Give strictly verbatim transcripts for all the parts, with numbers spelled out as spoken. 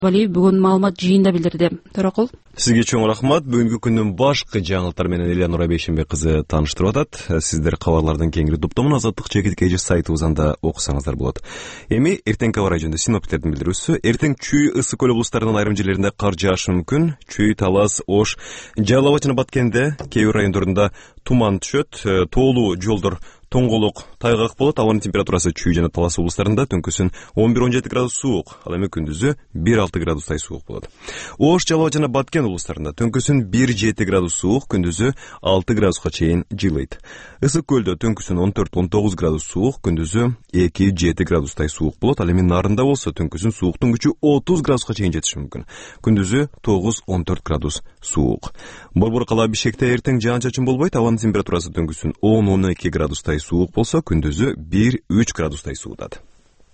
Вали бүгүн маалымат жыйында билдирди. Төрөкул. Сизге чоң рахмат. Бүгүнкү күндүн башкы жаңылыктары менен Элеонора Бейшенбек кызы тааныштырып атат. Сиздер кабарлардын кеңири топтомун Азаттык чекит сайтыбыздан да окусаңыздар болот. Эми эртеңки аба райы жөнүндө синоптиктердин билдирүүсү: эртең Чүй, Ысык көл облустарынын айрым жерлеринде кар жаашы мүмкүн. Чүй, Талас, Ош, Жалал абад жана Баткенде кээ бир райондорунда туман түшөт. Тоолуу жолдор тоңголук, тайгак болот. Абанын температурасы Чүй жана Талас облустарында түнкүсүн он бир он жети градус суук, ал эми күндүзү бир алты градустай суук болот. Ош, Жалал абад жана Баткен облустарында түнкүсүн бир жети градус суук, күндүзү алты градуска чейин жылыйт. Ысык көлдө түнкүсүн он төрт он тогуз градус суук, күндүзү эки жети градустай суук болот. Ал эми Нарында болсо түнкүсүн сууктун күчү отуз градуска чейин жетиши мүмкүн. Күндүзү тогуз он төрт градус суук. Борбор кала Бишкекте эртең жаан-чачын болбойт. Абанын температурасы түнкүсүн он он эки градустай суук болсо, күндүзү бир үч градустай суутат.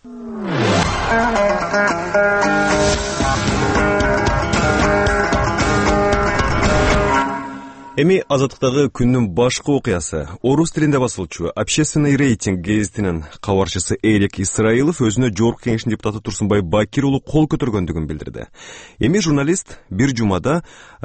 Эми Азаттыктагы күндүн башкы окуясы. Орус тилинде басылчу Общественный рейтинг гезитинин кабарчысы Эрик Исраилов өзүнө Жогорку Кеңештин депутаты Турсунбай Бакир уулу кол көтөргөндүгүн билдирди. Эми журналист бир жумада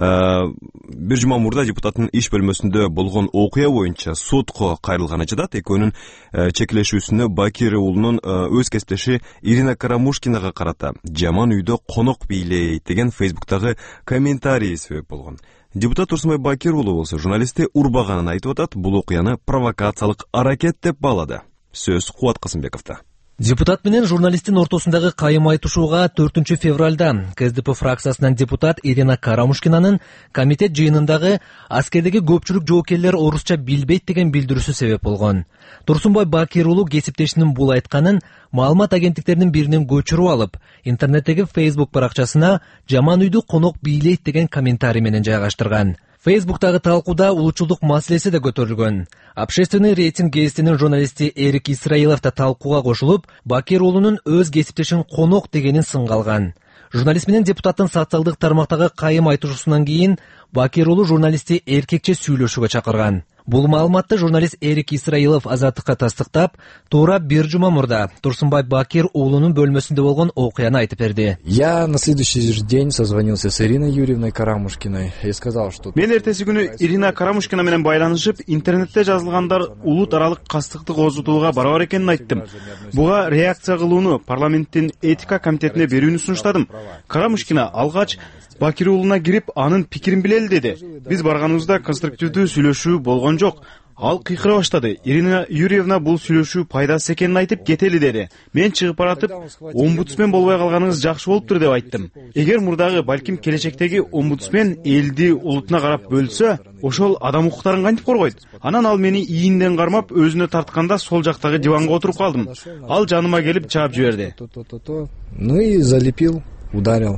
бир жума мурда депутаттын иш бөлмөсүндө болгон окуя боюнча сотко кайрылганын айтат. Экөөнүн чекилешүүсүнө Бакир уулунун өз кесиптеши Ирина Карамушкинага карата жаман үйдө конок бийлейт деген Фейсбуктагы комментарий себеп болгон. Депутат Турсунбай Бакир уулу болсо журналистти урбаганын айтып атат. Бул окуяны провокациялык аракет деп баалады. Сөз Кубат Касымбековдо. Депутат менен журналисттин ортосундагы кайым айтышууга төртүнчү февралда КСДП фракциясынан депутат Ирина Карамушкинанын комитет жыйынындагы аскердеги көпчүлүк жоокерлер орусча билбейт деген билдирүүсү себеп болгон. Турсунбай Бакир уулу кесиптешинин бул айтканын маалымат агенттиктеринин биринен көчүрүп алып, интернеттеги Facebook баракчасына жаман үйдү конок бийлейт деген комментарий менен жайгаштырган. Фейсбуктагы талкууда улутчулдук маселеси да көтөрүлгөн. Общественный рейтинг гезитинин журналисти Эрик Исраилов да талкууга кошулуп, Бакир уулунун өз кесиптешин конок дегенин сынга алган. Журналист менен депутаттын социалдык тармактагы кайым айтышуусунан кийин Бакир уулу журналистти эркекче сүйлөшүүгө чакырган. Бул маалыматты журналист Эрик Исраилов Азаттыкка тастыктап, туура бир жума мурда Турсунбай Бакир уулунун бөлмөсүндө болгон окуяны айтып берди. Я на следующий день созвонился с Ириной Юрьевной Карамушкиной и сказал, что... Мен эртеси күнү Ирина Карамушкина менен байланышып, интернетте жазылгандар улут аралык кастыкты козутууга барабар экенин айттым. Буга реакция кылууну парламенттин этика комитетине берүүнү сунуштадым. Карамушкина алгач Бакир уулуна кирип, анын пикирин билели деди. Биз барганыбызда конструктивдүү сүйлөшүү болгон жок. Ал кыйкыра баштады. Ирина Юрьевна бул сүйлөшүү пайдасыз экенин айтып кетели деди. Мен чыгып баратып, омбудсмен болбой калганыңыз жакшы болуптур деп айттым. Эгер мурдагы, балким келечектеги омбудсмен элди улутуна карап бөлсө, ошол адам укуктарын кантип коргойт? Анан ал мени ийинден кармап, өзүнө тартканда сол жактагы диванга отуруп калдым. Ал жаныма келип чаап жиберди. Ну и залепил, ударил.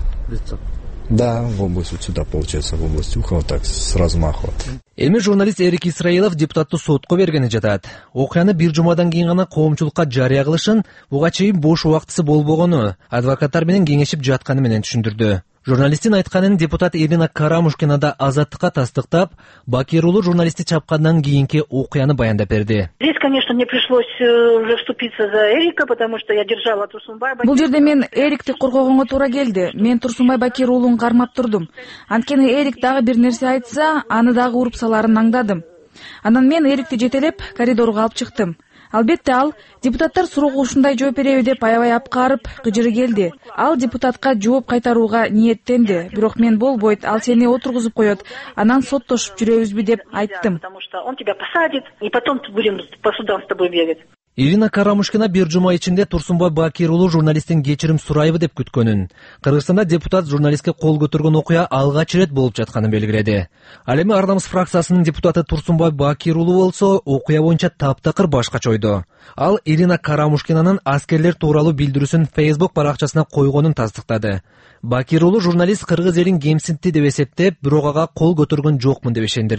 Да, в область вот сюда, получается, в область уха, вот так, с размаху. Эми журналист Эрик Исраилов депутатты сотко бергени жатат. Окуяны бир жумадан кийин гана коомчулукка жарыя кылышын, буга чейин бош убактысы болбогону, адвокаттар менен кеңешип жатканы менен түшүндүрдү. Журналисттин айтканын депутат Ирина Карамушкина да Азаттыкка тастыктап, Бакир уулу журналистти чапкандан кийинки окуяны баяндап берди. Здесь, конечно, мне пришлось уже вступиться за Эрика, потому что я держала Турсунбай Бакир. Бул жерде мен Эрикти коргогонго туура келди. Мен Турсунбай Бакир уулун кармап турдум. Анткени Эрик дагы бир нерсе айтса, аны дагы уруп саларын аңдадым. Анан мен Эрикти жетелеп коридорго алып чыктым. Албетте ал депутаттар суроого ушундай жооп береби деп аябай апкарып, кыжыры келди. Ал депутатка жооп кайтарууга ниеттенди. Бирок мен болбойт, ал сени отургузуп коет, анан соттошуп жүрөбүзбү деп айттым. Потому что он тебя посадит, и потом будем по судам с тобой бегать. Ирина Карамушкина бир жума ичинде Турсунбай Бакир уулу журналисттин кечирим сурайбы деп күткөнүн. Кыргызстанда депутат журналистке кол көтөргөн окуя алгач ирет болуп жатканын белгиледи. Ал эми Ар-Намыс фракциясынын депутаты Турсунбай Бакир уулу болсо, окуя боюнча таптакыр башкача ойдо. Ал Ирина Карамушкинанын аскерлер тууралуу билдирүүсүн Facebook баракчасына койгонун тастыктады. Бакир уулу журналист кыргыз элин кемсинтти деп эсептеп, бирок ага кол көтөргөн жокмун деп ишендирди.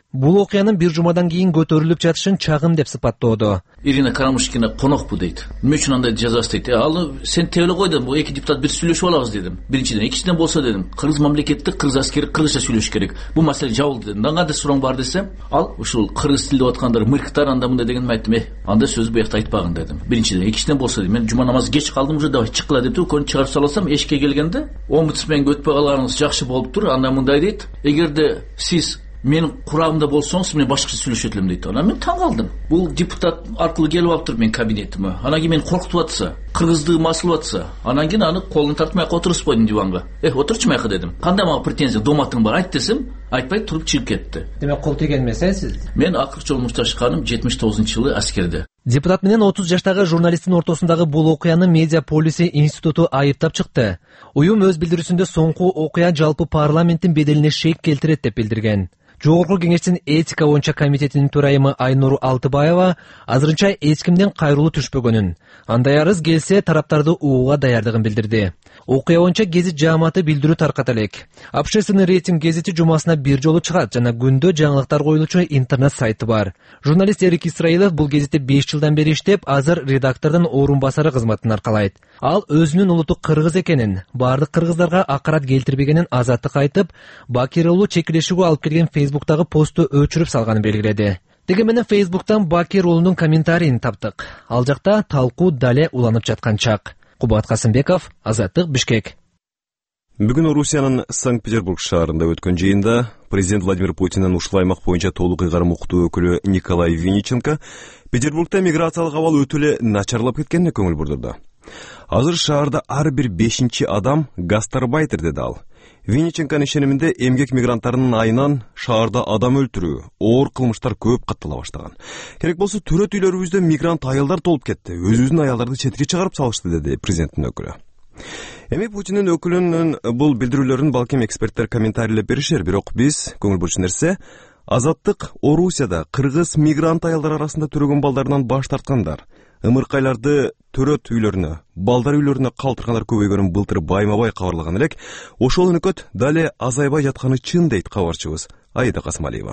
Бул окуянын бир жумадан кийин көтөрүлүп жатышын чагым деп сыпаттоодо. Ирина Карамушкина конокпу дейт. Эмне үчүн андай жазасыз дейт. Ал сен тебеле кой дедим. Бул эки депутат бир сүйлөшүп алабыз дедим. Биринчиден, экинчиден болсо дедим, кыргыз мамлекетте кыргыз аскери кыргызча сүйлөш керек. Бул маселе жабылды дедим. Мындан кандай суроң бар десем, ал ушул кыргыз тилде аткандар мырктар анда мындай дегенди айттым. Э, андай сөз буякта айтпагын дедим. Биринчиден, экинчиден болсо дедим. Мен жума намазы кеч калдым уже, давай чыккыла деп көңүл чыгарып салсам, эшикке келгенде омбудсменге өтпөй калганыңыз жакшы болуптур. Анда мындай дейт. Эгерде сиз менин курамымда болсоңуз мен башкача сүйлөшөт элем дейт. Анан мен таң калдым. Бул депутат аркылуу келип алыптыр менин кабинетиме. Анан кийин мени коркутуп атса, кыргыздыгым асылып атса, анан кийин аны колун тартмай отурусуп койдум диванга. Э, отурчу майка дедим. Кандай мага претензия, доматың бар, айт десем, айтпай туруп чыгып кетти. Демек кол теген эмес, э, сиз? Мен акыркы жолу мушташканым жетимиш тогузунчу жылы аскерде. Депутат менен отуз жаштагы журналисттин ортосундагы бул окуяны Медиа полиси институту айыптап чыкты. Уюм өз билдирүүсүндө соңку окуя жалпы парламенттин беделине шек келтирет деп билдирген. Жогорку кеңештин этика боюнча комитетинин төрайымы Айнур Алтыбаева азырынча эч кимден кайрылуу түшпөгөнүн, андай арыз келсе тараптарды угууга даярдыгын билдирди. Окуя боюнча гезит жааматы билдирүү тарката элек. Общественный рейтинг гезити жумасына бир жолу чыгат жана күндө жаңылыктар коюлуучу интернет сайты бар. Журналист Эрик Исраилов бул гезитте беш жылдан бери иштеп, азыр редактордун орун басары кызматын аркалайт. Ал өзүнүн улуту кыргыз экенин, бардык кыргыздарга акарат келтирбегенин азаттык айтып, Бакир уулу чекилешүүгө алып келген Фейсбуктагы посту өчүрүп салганын белгиледи. Деги менен Фейсбуктан Бакир уулунун комментарийин таптык. Ал жакта талкуу дале уланып жаткан чак. Кубат Касымбеков, Азаттык, Бишкек. Бүгүн Орусиянын Санкт-Петербург шаарында өткөн жыйында президент Владимир Путиндин ушул аймак боюнча толук ыйгарым укуктуу өкүлү Николай Винниченко Петербургда миграциялык абал өтө эле начарлап кеткенине көңүл бурдурду. Азыр шаарда ар бир бешинчи адам гастарбайтер деди ал. Винниченконун ишениминде эмгек мигранттарынын айынан шаарда адам өлтүрүү, оор кылмыштар көп каттала баштаган. Керек болсо төрөт үйлөрүбүздө мигрант аялдар толуп кетти. Өзүбүздүн аялдарды четке чыгарып салышты деди президенттин өкүлү. Эми Путиндин өкүлүнүн бул билдирүүлөрүн балким эксперттер комментарийлеп беришер, бирок биз көңүл бурчу нерсе Азаттык Орусияда кыргыз мигрант аялдар арасында төрөгөн балдарынан баш тарткандар, ымыркайларды төрөт үйлөрүнө, балдар үйлөрүнө калтыргандар көбөйгөнүн былтыр байма-бай кабарлаган элек. Ошол өнөкөт дале азайбай жатканы чын дейт кабарчыбыз Аида Касымалиева.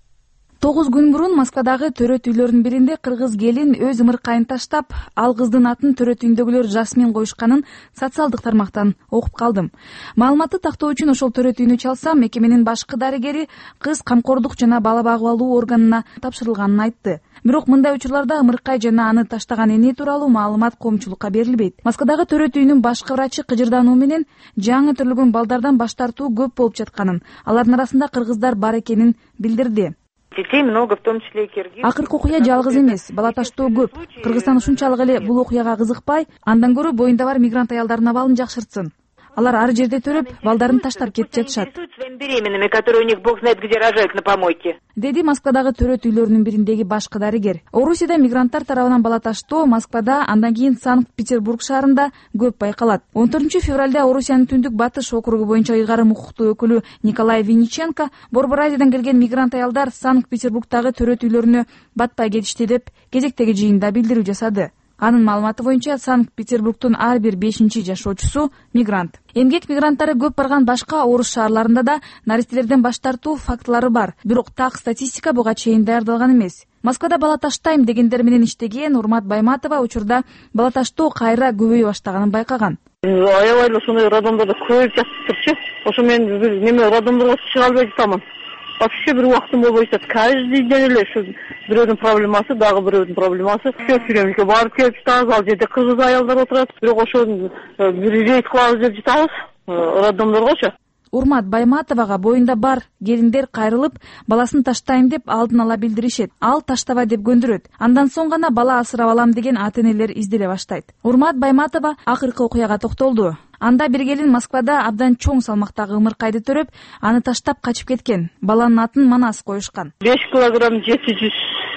тогуз күн мурун Москвадагы төрөт үйлөрүнүн биринде кыргыз келин өз ымыркайын таштап, ал кыздын атын төрөт үйүндөгүлөр Жасмин коюшканын социалдык тармактан окуп калдым. Маалыматты тактоо үчүн ошол төрөт үйүнө чалсам, мекеменин башкы дарыгери кыз камкордук жана бала багып алуу органына тапшырылганын айтты. Бирок мындай учурларда ымыркай жана аны таштаган эне тууралуу маалымат коомчулукка берилбейт. Москвадагы төрөт үйүнүн башкы врачы кыжырдануу менен жаңы төрөлгөн балдардан баш тартуу көп болуп жатканын, алардын арасында кыргыздар бар экенин билдирди. Детей много, в том числе и киргиз. Акыркы окуя жалгыз эмес, бала таштоо көп. Кыргызстан ушунчалык эле бул окуяга кызыкпай, андан көрө боюнда бар мигрант аялдардын абалын жакшыртсын. Алар ар жерде төрөп, балдарын таштап кетип жатышат. Беременными, которые у них бог знает где рожают на помойке. Деди Москвадагы төрөт үйлөрүнүн бириндеги башкы дарыгер. Орусияда мигранттар тарабынан бала таштоо Москвада, андан кийин Санкт-Петербург шаарында көп байкалат. он төртүнчү февралда Орусиянын түндүк батыш округу боюнча ыйгарым укуктуу өкүлү Николай Винниченко Борбор Азиядан келген мигрант аялдар Санкт-Петербургдагы төрөт үйлөрүнө батпай кетишти деп кезектеги жыйында билдирүү жасады. Анын маалыматы боюнча Санкт-Петербургдун ар бир бешинчи жашоочусу мигрант. Эмгек мигранттары көп барган башка орус шаарларында да наристелерден баш тартуу фактылары бар. Бирок так статистика буга чейин даярдалган эмес. Москвада бала таштайм дегендер менен иштеген Урмат Байматова учурда бала таштоо кайра көбөйө баштаганын байкаган. Аябай эле ушундай роддомдордо көбөйүп жатыптырчу. Ошо мен неме роддомдорго чыга албай жатамын. Вообще bir vaktim болбой жатат. Каждый день эле ушу бирөөнүн проблемасы, дагы бирөөнүн проблемасы. Сүйрөмүккө барып келип жатабыз, ал жерде кыргыз аялдар отурат. Бирок ошо бир рейд кылабыз деп жатабыз роддомдоргочу. Урмат Байматовага боюнда бар келиндер кайрылып, баласын таштайм деп алдын ала билдиришет. Ал таштаба деп көндүрөт. Андан соң гана бала асырап алам деген ата-энелер изделе баштайт. Урмат Байматова акыркы окуяга токтолду. Анда бир келин Москвада абдан чоң салмактагы ымыркайды төрөп, аны таштап качып кеткен. Баланын атын Манас коюшкан. беш килограмм жети жүз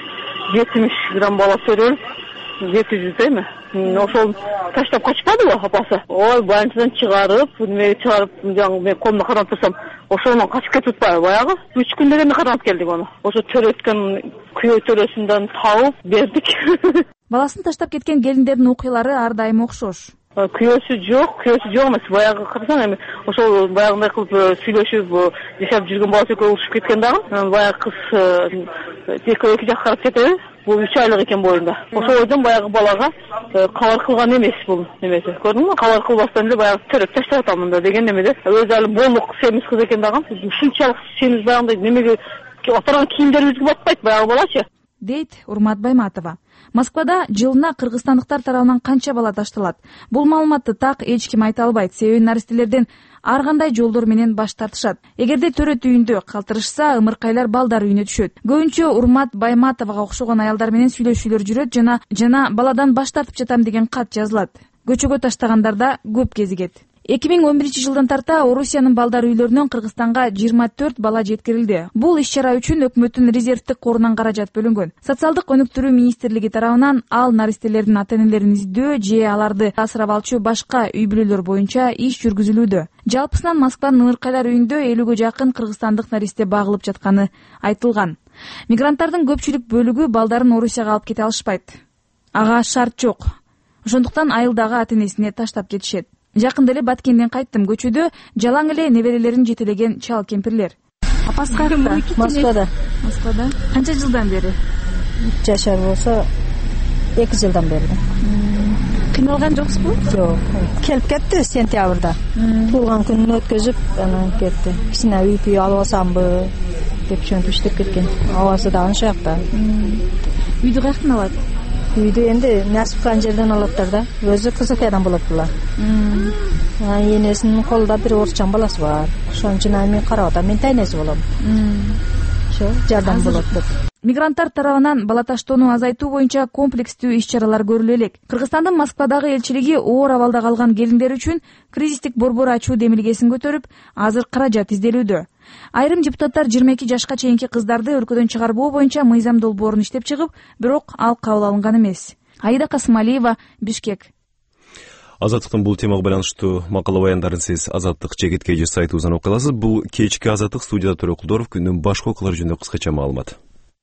жетимиш грамм бала төрөлүп, жети жүз дейми? Ошол таштап качпадыбы апасы? Ой, больницадан чыгарып, немеге чыгарып, жаңы мен колуна карап турсам, ошондон качып кетип атпайбы баягы? үч күндөн кийин карап келдик аны. Ошо төрөткөн күйөө төрөсүндөн табып бердик. Баласын таштап кеткен келиндердин окуялары ар дайым окшош. Күйөөсү жок, күйөөсү жок эмес. Баягы карасаң эми ошол баягындай кылып сүйлөшүп жашап жүргөн баласы экөө урушуп кеткен дагы. Баягы кыз экөө эки жакка карап кетеби? Бул үч айлык экен боюнда. Ошол ойдон баягы балага кабар кылган эмес бул немеси. Көрдүңбү? Кабар кылбастан эле баягы төрөп таштап атам мында деген немеде. Өзү али болук семиз кыз экен дагы. Ушунчалык семиз баягындай немеге атарган кийимдерибизге батпайт баягы балачы. Дейт Урмат Байматова. Москвада жылына кыргызстандыктар тарабынан канча бала ташталат? Бул маалыматты так эч ким айта албайт. Себеби наристелерден ар кандай жолдор менен баш тартышат. Эгерде төрөт үйүндө калтырышса, ымыркайлар балдар үйүнө түшөт. Көбүнчө Урмат Байматовага окшогон аялдар менен сүйлөшүүлөр жүрөт жана жана баладан баш тартып жатам деген кат жазылат. Көчөгө таштагандарда көп кезигет. эки миң он биринчи жылдан тарта Орусиянын балдар үйлөрүнөн Кыргызстанга жыйырма төрт бала жеткирилди. Бул иш-чара үчүн өкмөттүн резервдик корунан каражат бөлүнгөн. Социалдык өнүктүрүү министрлиги тарабынан ал наристелердин ата-энелерин издөө же аларды асырап алчу башка үй бүлөлөр боюнча иш жүргүзүлүүдө. Жалпысынан Москванын ымыркайлар үйүндө элүүгө жакын кыргызстандык наристе багылып жатканы айтылган. Мигранттардын көпчүлүк бөлүгү балдарын Орусияга алып кете алышпайт. Ага шарт жок. Ошондуктан айылдагы ата-энесине таштап кетишет. Жакында эле Баткенден кайттым. Көчөдө жалаң эле неберелерин жетелеген чал кемпирлер. Апасы кайерде? Москвада. Москвада. Канча жылдан бери? Жашар болсо эки жылдан бери. Кыйналган жоксузбу? Жок. Келип кетти сентябрда. Туулган күнүн өткөзүп, анан кетти. Кичине үй алып алсамбы деп чөнтүштүп кеткен. Абасы да анча жакта. Үйдү каяктан алат? Үйдү энди Насипкан жерден алаттар да. Өзү Кызыкаядан болот булар. Энесинин колунда бир орусчан баласы бар. Ошон үчүн мен карап атам. Мен тайнеси болом. Ошо жардам болот деп. Мигранттар тарабынан бала таштоону азайтуу боюнча комплекстүү иш-чаралар көрүлө элек. Кыргызстандын Москвадагы элчилиги оор абалда калган келиндер үчүн кризистик борбор ачуу демилгесин көтөрүп, азыр каражат изделүүдө. Айрым депутаттар жыйырма эки жашка чейинки кыздарды өлкөдөн чыгарбоо боюнча мыйзам долбоорун иштеп чыгып, бирок ал кабыл алынган эмес. Аида Касымалиева, Бишкек. Азаттыктын бул темага байланыштуу макала баяндарын сиз Азаттык жегит кежи сайтыбыздан окуй аласыз. Бул кечки Азаттык, студияда Төрөкулдоров. Күндүн башка окуялары жөнүндө кыскача маалымат.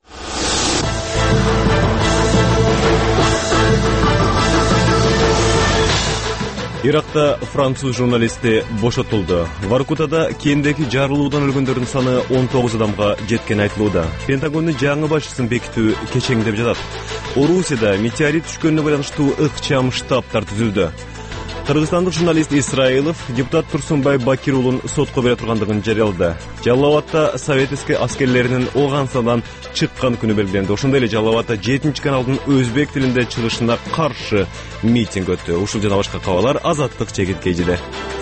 Иракта француз журналисти бошотулду. Воркутада кемдеги жарылуудан өлгөндөрдүн саны он тогуз адамга жеткени айтылууда. Пентагондун жаңы башчысын бекитүү кечеңдеп жатат. Орусияда метеорит түшкөнүнө байланыштуу ыкчам штабтар түзүлдү. Кыргызстандык журналист Исраилов депутат Турсунбай Бакир уулун сотко бере тургандыгын жарыялады. Жалал Абадта Совет аскерлеринин Оғансадан чыккан күнү белгиленди. Ошондой эле Жалал Абадта жетинчи каналдын өзбек тилинде чыгышына каршы митинг өттү. Ушул жана башка кабарлар Азаттык жегит кежиде.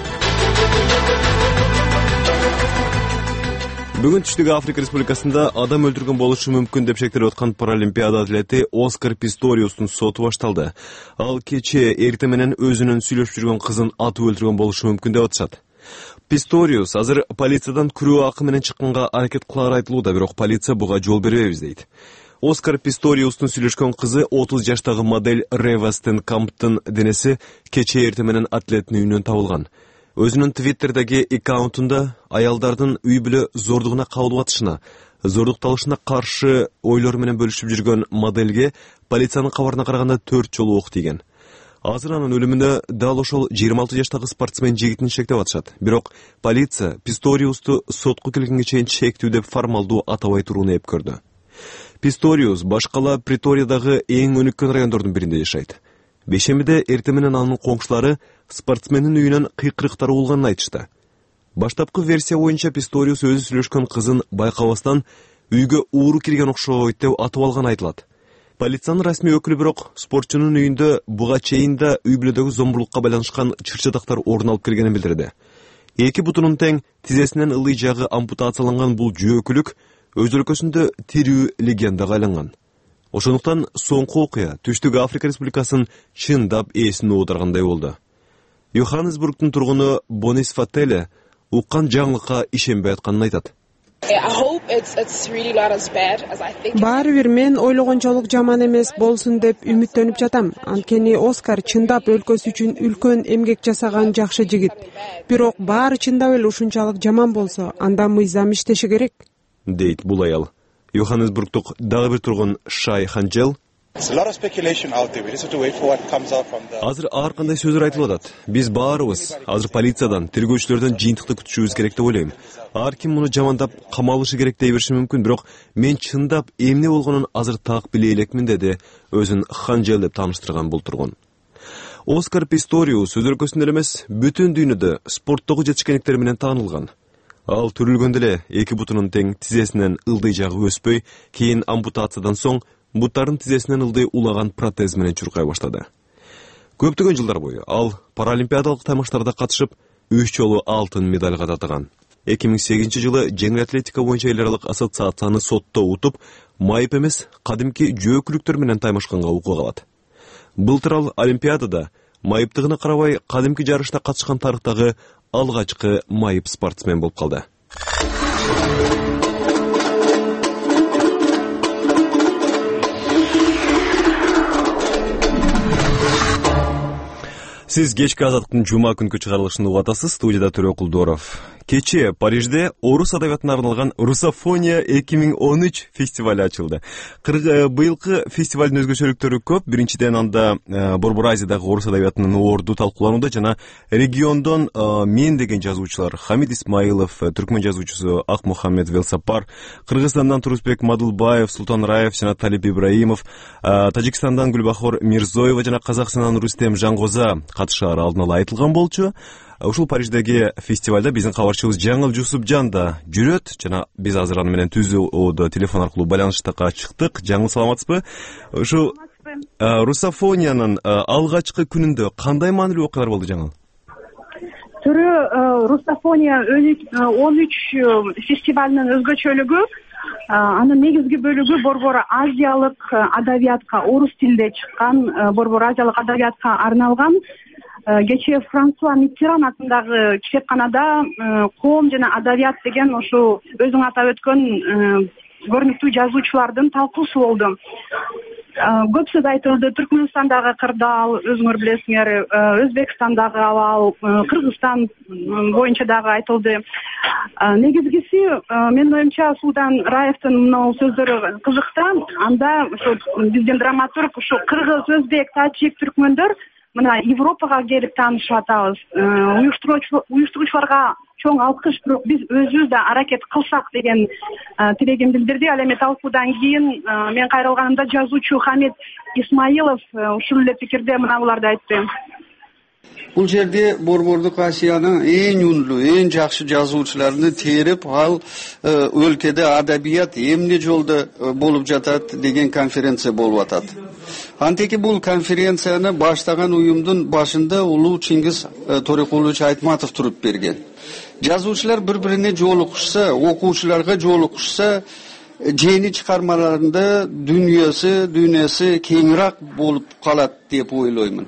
Бүгүн Түштүк Африка Республикасында адам өлтүргөн болушу мүмкүн деп шектелип аткан паралимпиада атлети Оскар Писториустун соту башталды. Ал кече эртең менен өзүнүн сүйлөшүп жүргөн кызын атып өлтүргөн болушу мүмкүн деп атышат. Писториус азыр полициядан күрөө акы менен чыкканга аракет кылары айтылууда, бирок полиция буга жол бербейбиз дейт. Оскар Писториустун сүйлөшкөн кызы отуз жаштагы модель Рева Стенкамптын денеси кече эртең менен атлеттин үйүнөн табылган. Өзүнүн Твиттердеги аккаунтунда аялдардын үй бүлө зордугуна кабылып атышына, зордукталышына каршы ойлор менен бөлүшүп жүргөн модельге полициянын кабарына караганда төрт жолу ок тийген. Азыр анын өлүмүнө дал ошол жыйырма алты жаштагы спортсмен жигитин шектеп атышат. Бирок полиция Писториусту сотко келгенге чейин чектүү деп формалдуу атабай турууну эпкөрдү. Писториус башкала Приториядагы эң өнүккөн райондордун биринде жашайт. Бешембиде эртең менен анын коңшулары спортсмендин үйүнөн кыйкырыктар угулганын айтышты. Баштапкы версия боюнча Писториус өзү сүйлөшкөн кызын байкабастан үйгө ууру кирген окшойт деп атып алганы айтылат. Полициянын расмий өкүлү бирок спортчунун үйүндө буга чейин да үй бүлөдөгү зомбулукка байланышкан чыр-чатактар орун алып келгенин билдирди. Эки бутунун тең тизесинен ылый жагы ампутацияланган бул жөөкүлүк өз өлкөсүндө тирүү легендага айланган. Ошондуктан соңку окуя Түштүк Африка Республикасын чындап эсине оодаргандай болду. Йоханнесбургдун тургуну Бонис Фателе уккан жаңылыкка ишенбей атканын айтат. Баары бир мен ойлогончолук жаман эмес болсун деп үмүттөнүп жатам. Анткени Оскар чындап өлкөсү үчүн үлкөн эмгек жасаган жакшы жигит. Бирок баары чындап эле ушунчалык жаман болсо, анда мыйзам иштеши керек, дейт бул аял. Йоханнесбургдук дагы бир тургун Шай Ханжел Азыр ар кандай сөздөр айтылып атат. Биз баарыбыз азыр полициядан, тергөөчүлөрдөн жыйынтыкты күтүшүбүз керек деп ойлойм. Ар ким муну жамандап камалышы керек дей бериши мүмкүн, бирок мен чындап эмне болгонун азыр так биле элекмин, деди өзүн Ханжел деп тааныштырган бул тургун. Оскар Писториус сөз өлкөсүндө эмес, бүтүн дүйнөдө спорттогу жетишкендиктери менен таанылган. Ал төрүлгөндө эле эки бутунун тең тизесинен ылдый жагы өспөй, кийин ампутациядан соң буттарын тизесинен ылдый улаган протез менен чуркай баштады. Көптөгөн жылдар бою ал паралимпиадалык таймаштарда катышып, үч жолу алтын медалга татыган. эки миң сегизинчи жылы жеңил атлетика боюнча эл аралык ассоциацияны сотто утуп, майып эмес, кадимки жөөкүлүктөр менен таймашканга укук алат. Былтыр ал Олимпиадада майыптыгына карабай кадимки жарышта катышкан тарыхтагы алгачкы майып спортсмен болуп калды. Сиз кечки азаттыктын жума күнкү чыгарылышын угуп атасыз. Студияда Төрөкул Доров. Кечээ Парижде орус адабиятына арналган Русофония эки миң он үч фестиваль ачылды. Быйылкы фестивалдын өзгөчөлүктөрү көп. Биринчиден анда Борбор Азиядагы орус адабиятынын орду талкууланууда жана региондон мен деген жазуучулар Хамид Исмаилов, түркмөн жазуучусу Акмухаммед Велсапар, Кыргызстандан Турусбек Мадылбаев, Султан Раев жана Талип Ибраимов, Тажикстандан Гүлбахор Мирзоева жана Казакстандан Рустем Жангоза катышаары алдын ала айтылган болчу. Ушул Париждеги фестивалда биздин кабарчыбыз Жаңыл Жусупжан да жүрөт жана биз азыр аны менен түздүү телефон аркылуу байланыштыкка чыктык. Жаңыл, саламатсызбы? Ушу Русофониянын алгачкы күнүндө кандай маанилүү окуялар болду, Жаңыл? Төрө Русофония он үч фестивалынын өзгөчөлүгү, анын негизги бөлүгү Борбор Азиялык адабиятка, орус тилинде чыккан Борбор Азиялык адабиятка арналган. Кечээ Франсуа Миттеран атындагы китепканада коом жана адабият деген ошо өзүң атап өткөн көрүнүктүү жазуучулардын талкуусу болду. Көп сөз айтылды. Түркмөнстандагы кырдаал, өзүңөр билесиңер, Өзбекстандагы абал, Кыргызстан боюнча дагы айтылды. Негизгиси, менин оюмча, Султан Раевдин мына сөздөрү кызыктан. Анда ошо биздин драматург ошо кыргыз, өзбек, тажик, түркмөндөр мына Европага келип таанышып атабыз. Уюштуруучуларга чоң алкыш, бирок биз өзүбүз да аракет кылсак деген тилегин билдирди. Ал эми талкуудан кийин мен кайрылганымда жазуучу Хамид Исмаилов ушул эле пикирде мына буларды айтты. Бул жерде Борбордук Азиянын эң үнлүү, эң жакшы жазуучуларын терип, ал өлкөдө адабият эмне жолдо болуп жатат деген конференция болуп атат. Антеки бул конференцияны баштаган уюмдун башында улуу Чингиз Торекулович Айтматов туруп берген. Жазуучулар бири-бирине жолугушса, окуучуларга жолугушса, жени чыгармаларында дүйнөсү, дүйнөсү кеңирээк болуп калат деп ойлоймун.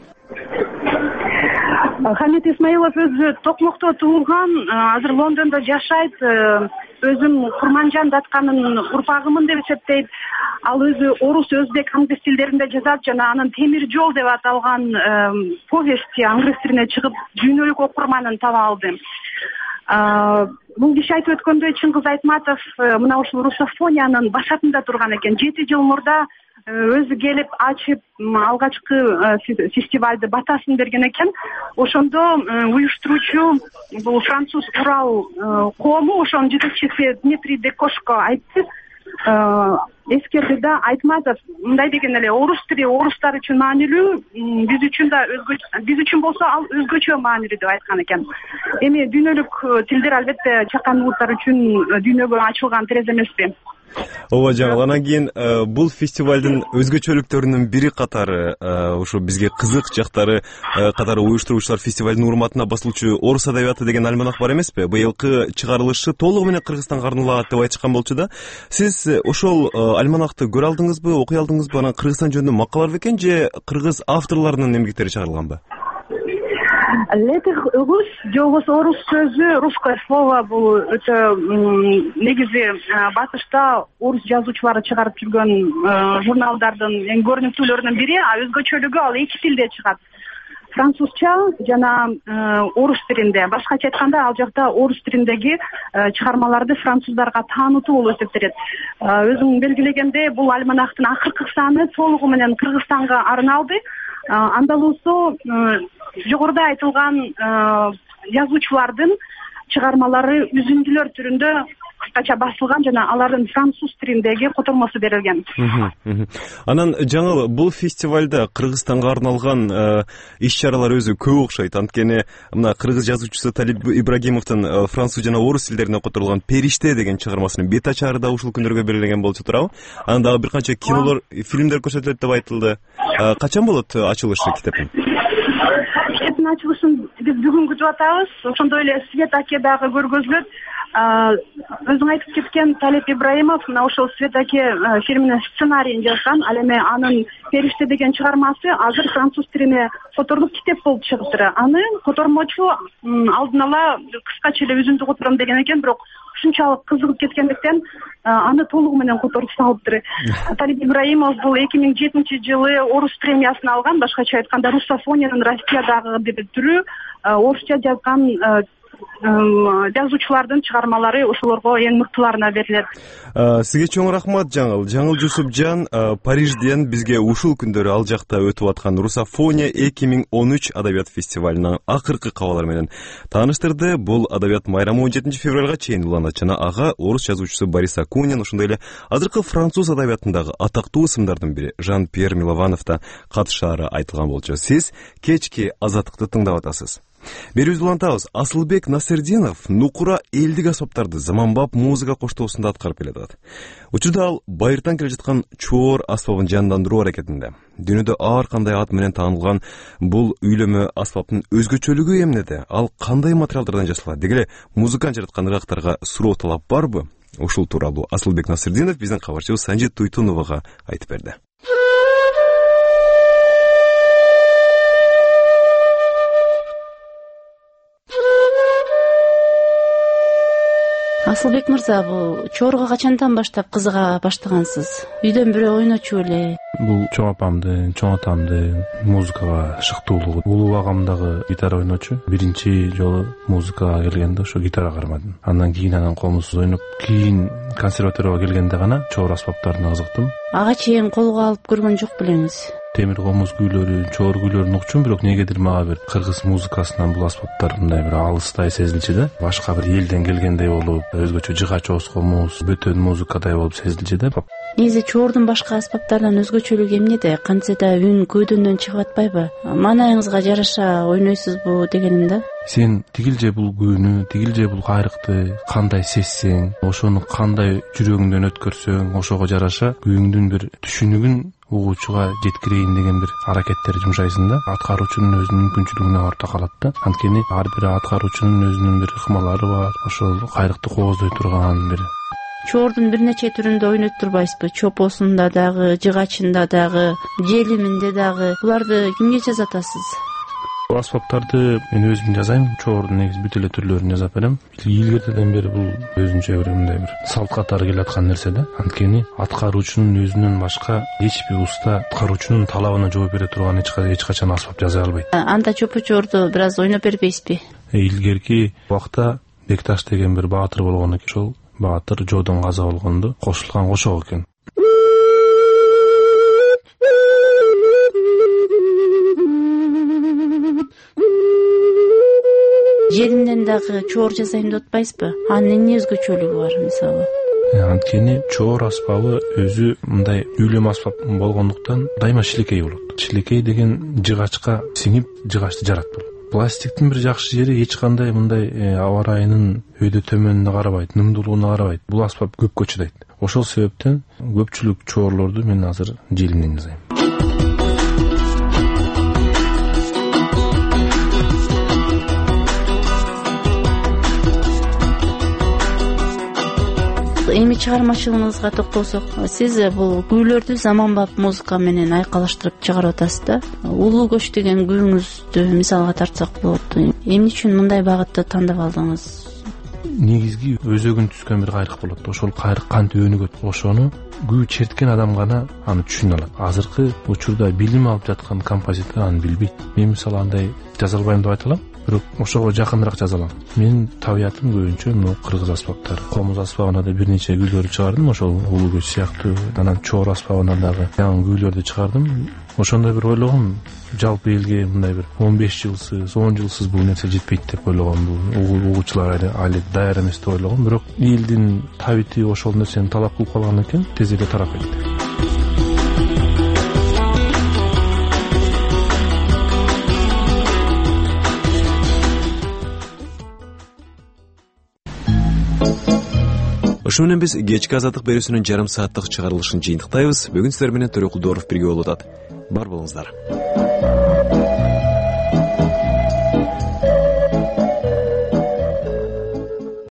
Хамид Исмаилов өзү Токмокто туулган, азыр Лондондо жашайт. Өзүм Курманжан датканын урпагымын деп эсептейт. Ал өзү орус, өзбек, англис тилдеринде жазат жана анын Темир жол деп аталган повести англис тилине чыгып, дүйнөлүк окурманын таба алды. Бул киши айтып өткөндөй, Чыңгыз Айтматов мына ушул Русофониянын башатында турган экен. жети жыл мурда өзү келип ачып, алгачкы фестивалды батасын берген экен. Ошондо уюштуруучу бул француз Урал коому, ошонун жетекчиси Дмитрий Декошко айтты. Эскерди да, Айтматов мындай деген эле, орус тили орустар үчүн маанилүү, биз үчүн да өзгөчө, биз үчүн болсо ал өзгөчө маанилүү деп айткан экен. Эми дүйнөлүк тилдер албетте чакан улуттар үчүн дүйнөгө ачылган терезе эмеспи? Ооба, Жаңыл, анан кийин бул фестивалдын өзгөчөлүктөрүнүн бири катары, ушу бизге кызык жактары катары уюштуруучулар фестивалдын урматына басылчу Орус адабияты деген альманах бар эмеспи? Быйылкы чыгарылышы толугу менен Кыргызстанга арналат деп айтышкан болчу да. Сиз ошол альманахты көрө алдыңызбы, окуй алдыңызбы? Анан Кыргызстан жөнүндө макалалар бекен же кыргыз авторлорунун эмгектери чыгарылганбы? Летих рус, же болбосо орус сөзү, русское слово, бул өтө негизи батышта орус жазуучулары чыгарып жүргөн журналдардын эң көрүнүктүүлөрүнүн бири, а өзгөчөлүгү ал эки тилде чыгат. французча жана орус тилинде. Башкача айтканда ал жакта орус тилиндеги чыгармаларды француздарга таанытуу болуп эсептелет. Өзүң белгилегендей, бул альманахтын акыркы саны толугу менен Кыргызстанга арналды. Андалуусу жогоруда айтылган жазуучулардын чыгармалары үзүндүлөр түрүндө кыскача басылган жана алардын француз тилиндеги котормосу берилген. Анан жаңы бул фестивалда Кыргызстанга арналган иш-чаралар өзү көп окшойт. Анткени мына кыргыз жазуучусу Талип Ибрагимовдун француз жана орус тилдерине которулган «Периште» деген чыгармасынын бет ачары да ушул күндөргө берилген болчу турабы? Анан дагы бир канча кинолор, фильмдер көрсөтүлөт деп айтылды. Качан болот ачылышы китептин? Китептин ачылышын биз бүгүн күтүп атабыз. Ошондой эле Свет аке дагы көргөзүлөт. Өзүң айтып кеткен Талип Ибрагимов мына ошол Свет аке фильминин сценарийин жазган. Ал эми анын «Периште» деген чыгармасы азыр француз тилине которулуп китеп болуп чыгыптыр. Аны котормочу алдын ала кыскача эле үзүндү котором деген экен, бирок ушунчалык кызыгып кеткендиктен аны толугу менен которуп салыптыр. Талип Ибрагимов бул эки миң жетинчи жылы орус премиясын алган. Башкача айтканда русофониянын Россиядагы бир түрү, орусча жазган жазуучулардын чыгармалары ошолорго эң мыктыларына берилет. Сизге чоң рахмат, Жаңыл. Жаңыл Жусупжан Парижден бизге ушул күндөрү ал жакта өтүп аткан Русофония эки миң он үч адабият фестивалынын акыркы кабалары менен тааныштырды. Бул адабият майрамы он жетинчи февралга чейин уланат жана ага орус жазуучусу Борис Акунин, ошондой эле азыркы француз адабиятындагы атактуу ысымдардын бири Жан-Пьер Милованов да катышаары айтылган болчу. Сиз кечки Азаттыкты тыңдап атасыз. Берүүбүздү улантабыз. Асылбек Насырдинов нукура элдик асбаптарды заманбап музыка коштоосунда аткарып келатат. Учурда ал байыртан келе жаткан чоор асбабын жандандыруу аракетинде. Дүйнөдө ар кандай ат менен таанылган бул үйлөмө асбаптын өзгөчөлүгү эмнеде? Ал кандай материалдардан жасалат? Деги эле музыканы жараткан ыргактарга суроо талап барбы? Ушул тууралуу Асылбек Насырдинов биздин кабарчыбыз Санжит Туйтуновага айтып берди. Асылбек мырза, бул чоорго качандан баштап кызыга баштагансыз? Үйдөн бирөө ойночу эле? Бул чоң апамдын, чоң атамдын музыкага шыктуулугу. Улуу агам дагы гитара ойночу. Биринчи жолу музыкага келгенде ошо гитара кармадым. Андан кийин анан комузсуз ойноп, кийин консерваторияга келгенде гана чоор асбаптарына кызыктым. Ага чейин колго алып көргөн жок белеңиз? Темир комуз күйлөрү, чоор күйлөрүн укчумун, бирок негедир мага бир кыргыз музыкасынан бул асбаптар мындай бир алыстай сезилчү да. Башка бир элден келгендей болуп, өзгөчө жыгач комуз, бөтөн музыкадай болуп сезилчү да. Негизи чоордун башка асбаптардан өзгөчөлүгү эмнеде? Кантсе да үн көөдөнөн чыгып атпайбы? Маанайыңызга жараша ойнойсузбу дегеним да. Сен тигил же бул күүнү, тигил же бул кайрыкты кандай сезсең, ошону кандай жүрөгүңдөн өткөрсөң, ошого жараша күүңдүн бир түшүнүгүн угуучуга жеткирейин деген бир аракеттер жумшайсың да. Аткаруучунун өзүнүн мүмкүнчүлүгүнө карата калат да. Анткени ар бир аткаруучунун өзүнүн бир ыкмалары бар. Ошол кайрыкты кооздой турган бир чоордун бир нече түрүндө ойнойт турбайсызбы? Чопосунда дагы, жыгачында дагы, желиминде дагы. Буларды кимге жазып атасыз? Асбаптарды мен өзүм жазайм. Чоордун негизи бүт эле түрлөрүн жазап берем. Илгертеден бери бул өзүнчө бир мындай бир салт катары келаткан нерсе да. Анткени аткаруучунун өзүнөн башка эч бир уста аткаруучунун талабына жооп бере турган эч качан асбап жаза албайт. Анда чопо чоорду бир аз ойноп бербейсизби? Илгерки убакта Бекташ деген бир баатыр болгон экен. Ошол баатыр жоодон каза болгондо кошулган кошок экен. Желимден дагы чоор жасайм деп атпайсызбы? Анын эмне өзгөчөлүгү бар мисалы? Анткени чоор асбабы өзү мындай үйлөм асбап болгондуктан дайыма шилекей болот. Шилекей деген жыгачка сиңип жыгачты жаратпайт. Пластиктин бир жакшы жери эч кандай мындай аба ырайынын өйдө төмөнүнө карабайт, нымдуулугуна карабайт. Бул асбап көпкө чыдайт. Ошол себептен көпчүлүк чоорлорду мен азыр желимден жасайм. Эми чыгармачылыгыңызга токтолсок, сиз бул күүлөрдү заманбап музыка менен айкалыштырып чыгарып атасыз да. Улуу көч деген күүңүздү мисалга тартсак болот. Эмне үчүн мындай багытты тандап алдыңыз? негизги өзөгүн түзгөн бир кайрык болот. Ошол кайрык кантип өнүгөт, ошону күү черткен адам гана аны түшүнө алат. Азыркы учурда билим алып жаткан композитор аны билбейт. Мен мисалы андай жаза албайм деп айта алам, бирок ошого жакыныраак жаза алам. Менин табиятым көбүнчө мына кыргыз аспаптары. Комуз аспабына да бир нече күүлөрдү чыгардым, ошол улуу көч сыяктуу. Анан чоор аспабына дагы жаңы күүлөрдү чыгардым. Ошондой бир ойлогом, жалпы элге мындай бир он беш жылсыз, он жылсыз бул нерсе жетпейт деп ойлогом. Бул угуучулар али даяр эмес деп ойлогом, бирок элдин табити ошол нерсени талап кылып калган экен, тез эле тарап кетти. Ошо менен биз кечки азаттык берүүсүнүн жарым сааттык чыгарылышын жыйынтыктайбыз. Бүгүн сиздер менен Төрөкулдоров бирге болуп атат. Бар болуңуздар.